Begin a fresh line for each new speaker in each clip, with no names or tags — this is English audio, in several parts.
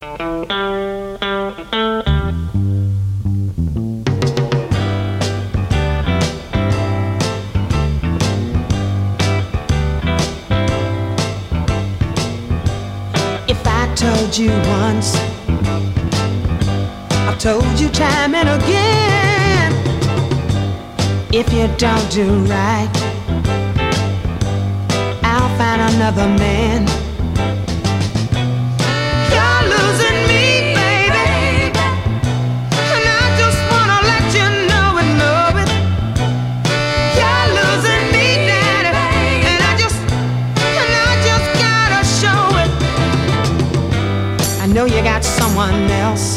If I told you once, I've told you time and again, if you don't do right, I'll find another man. You're losing me, baby, and I just wanna let you know it, know it. You're losing me, daddy, and I just gotta show it. I know you got someone else.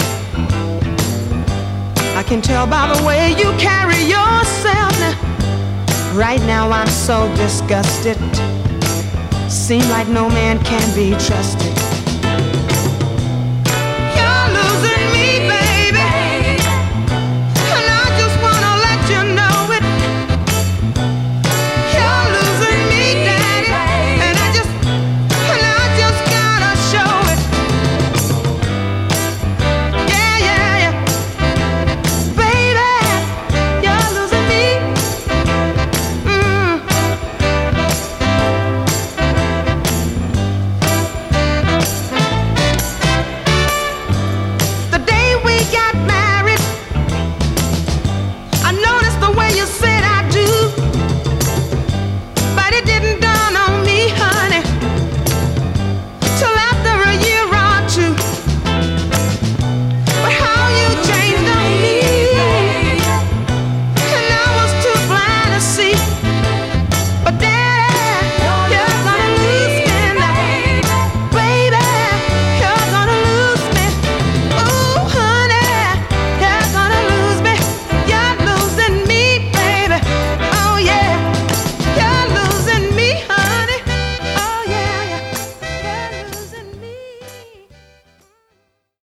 I can tell by the way you carry yourself. Now, right now I'm so disgusted. Seem like no man can be trusted.